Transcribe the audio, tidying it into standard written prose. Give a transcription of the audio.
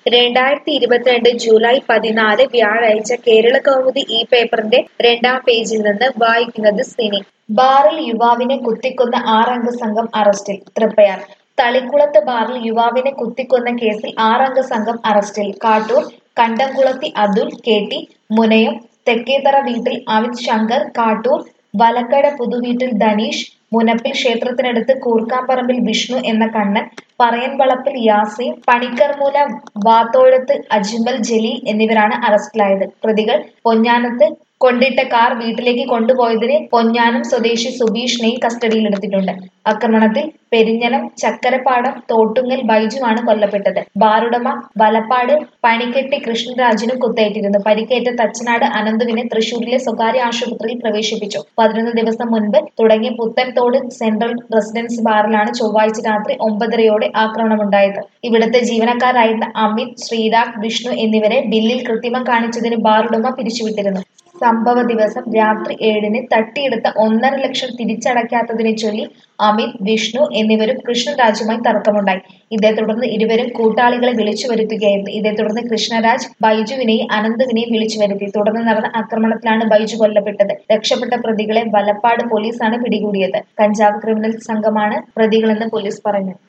2022 July 14 വ്യാഴാഴ്ച കേരളകൗമുദി ഈ പേപ്പറിന്റെ 2-ാം പേജിൽ നിന്ന് വായിക്കുന്നത് സിനി. ബാറിൽ യുവാവിനെ കുത്തിക്കൊന്ന 6-അംഗ സംഘം അറസ്റ്റിൽ. തൃപ്പയാർ. തളിക്കുളത്ത് ബാറിൽ യുവാവിനെ കുത്തിക്കൊന്ന കേസിൽ 6-അംഗ സംഘം അറസ്റ്റിൽ. കാട്ടൂർ കണ്ടംകുളത്തി അതുൽ, കെ.ടി. മുനയം, തെക്കേത്തറ വീട്ടിൽ അമിത് ശങ്കർ, കാട്ടൂർ വലക്കട പുതുവീട്ടിൽ ധനീഷ്, മുനപ്പിൽ ക്ഷേത്രത്തിനടുത്ത് കൂർക്കാപ്പറമ്പിൽ വിഷ്ണു എന്ന കണ്ണൻ, പറയൻവളപ്പിൽ യാസീൻ, പണിക്കർമൂല വാത്തോഴത്ത് അജ്മൽ ജലീൽ എന്നിവരാണ് അറസ്റ്റിലായത്. പ്രതികൾ പൊന്നാനത്ത് കൊണ്ടിട്ട കാർ വീട്ടിലേക്ക് കൊണ്ടുപോയതിന് പൊന്നാനം സ്വദേശി സുബീഷിനെയും കസ്റ്റഡിയിലെടുത്തിട്ടുണ്ട്. ആക്രമണത്തിൽ പെരിഞ്ഞനം ചക്കരപ്പാടം തോട്ടുങ്ങൽ ബൈജുവാണ് കൊല്ലപ്പെട്ടത്. ബാറുടമ വലപ്പാട് പണിക്കെട്ടി കൃഷ്ണരാജിനും കുത്തേറ്റിരുന്നു. പരിക്കേറ്റ തച്ചനാട് അനന്തുവിനെ തൃശൂരിലെ സ്വകാര്യ ആശുപത്രിയിൽ പ്രവേശിപ്പിച്ചു. 11 ദിവസം മുൻപ് തുടങ്ങിയ പുത്തൻതോട് സെൻട്രൽ റെസിഡൻസ് ബാറിലാണ് ചൊവ്വാഴ്ച രാത്രി 9:30-യോടെ ആക്രമണമുണ്ടായത്. ഇവിടുത്തെ ജീവനക്കാരായിരുന്ന അമിത്, ശ്രീരാഗ്, വിഷ്ണു എന്നിവരെ ബില്ലിൽ കൃത്രിമം കാണിച്ചതിന് ബാറുടമ പിരിച്ചുവിട്ടിരുന്നു. സംഭവ ദിവസം രാത്രി 7-ന് തട്ടിയെടുത്ത 1.5 ലക്ഷം തിരിച്ചടയ്ക്കാത്തതിനെ ചൊല്ലി അമിത്, വിഷ്ണു എന്നിവരും കൃഷ്ണരാജുമായി തർക്കമുണ്ടായി. ഇതേ തുടർന്ന് ഇരുവരും കൂട്ടാളികളെ വിളിച്ചു വരുത്തുകയായിരുന്നു. ഇതേ തുടർന്ന് കൃഷ്ണരാജ് ബൈജുവിനെയും അനന്തുവിനെയും വിളിച്ചു വരുത്തി. തുടർന്ന് നടന്ന ആക്രമണത്തിലാണ് ബൈജു കൊല്ലപ്പെട്ടത്. രക്ഷപ്പെട്ട പ്രതികളെ വലപ്പാട് പോലീസാണ് പിടികൂടിയത്. കഞ്ചാവ് ക്രിമിനൽ സംഘമാണ് പ്രതികളെന്ന് പോലീസ് പറഞ്ഞു.